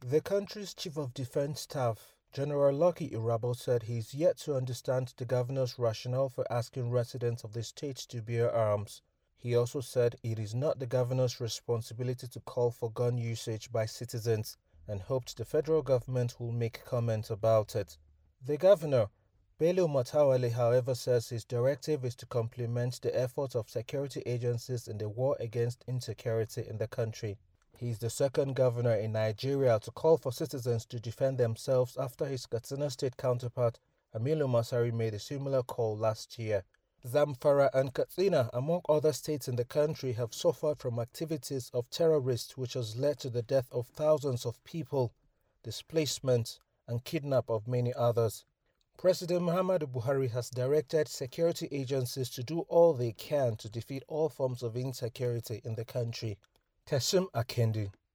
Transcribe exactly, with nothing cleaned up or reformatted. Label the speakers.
Speaker 1: The country's Chief of Defense Staff, General Lucky Irabor, said he is yet to understand the governor's rationale for asking residents of the state to bear arms. He also said it is not the governor's responsibility to call for gun usage by citizens and hoped the federal government will make comment about it. The governor, Bello Matawalle, however, says his directive is to complement the efforts of security agencies in the war against insecurity in the country. He is the second governor in Nigeria to call for citizens to defend themselves after his Katsina state counterpart, Aminu Masari, made a similar call last year. Zamfara and Katsina, among other states in the country, have suffered from activities of terrorists which has led to the death of thousands of people, displacement, and kidnap of many others. President Muhammadu Buhari has directed security agencies to do all they can to defeat all forms of insecurity in the country. Tessim Akendi.